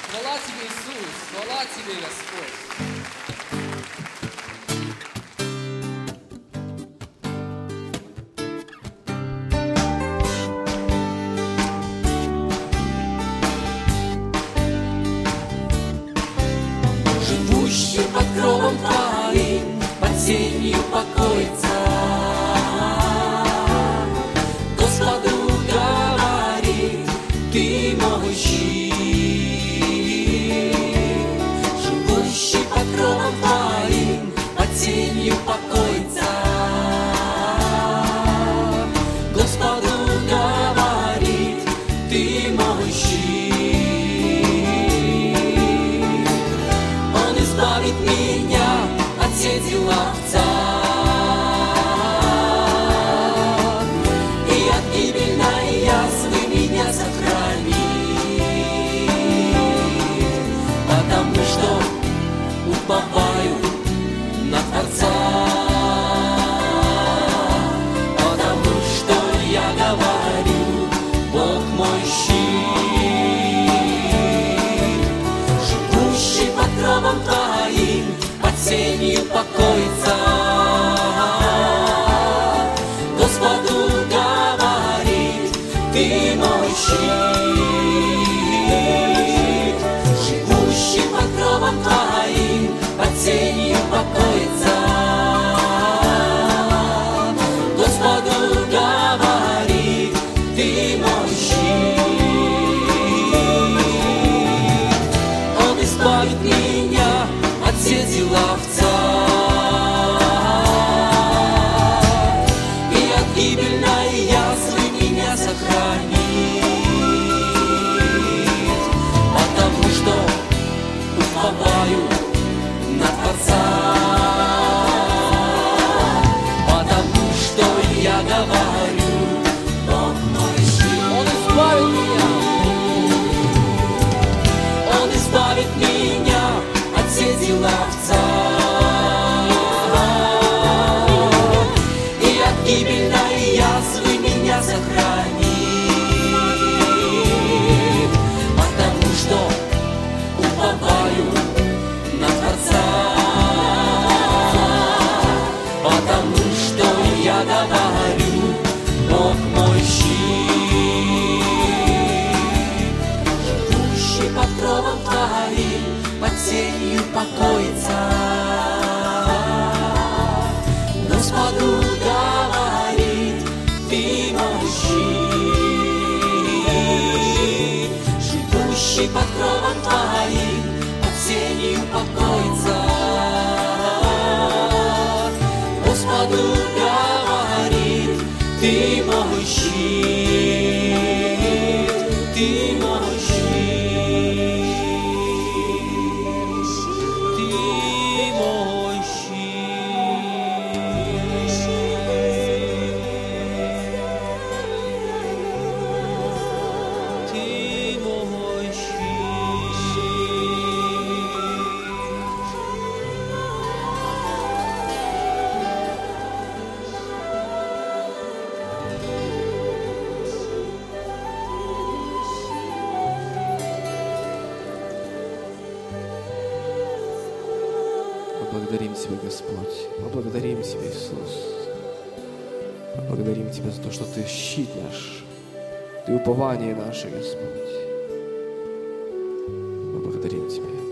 Хвала Тебе, Иисус, хвала Тебе, Господь. Живущий под кровом Твоим, под сенью покоится. Господу говорит, Ты мой щит. Живущий под кровом Твоим, под сенью покоится. Господу говорит, Ты мой щит. Избавит меня от сети ловца и от гибельной язвы меня сохранит, потому что уповаю на Творца, потому что я говорю, Бог мой щит, живущий под кровом Твоим, под сенью покоится. Господу говорит, Ты мой щит, живущий под кровом Твоим, под сенью покоится. Господу говорит, Ты мой щит, Он избавит меня от сети ловца и от гибельной язвы меня сохранит, потому что уповаю на Творца, потому что я говорю, Бог мой щит. Он избавит меня. Он избавит меня от сети ловца и от гибельной язвы меня сохранит, потому что уповаю на Творца, потому что я говорю, Бог мой щит, живущий под кровом Твоим, под сенью покоится. Господу говорит, Ты мой щит, живущий под кровом Твоим, под сенью покоится. Господу говорит, Ты мой щит, Ты мой щит. Благодарим Тебя, Господь. Поблагодарим Тебя, Иисус. Поблагодарим Тебя за то, что Ты щит наш. Ты упование наше, Господь. Мы благодарим Тебя.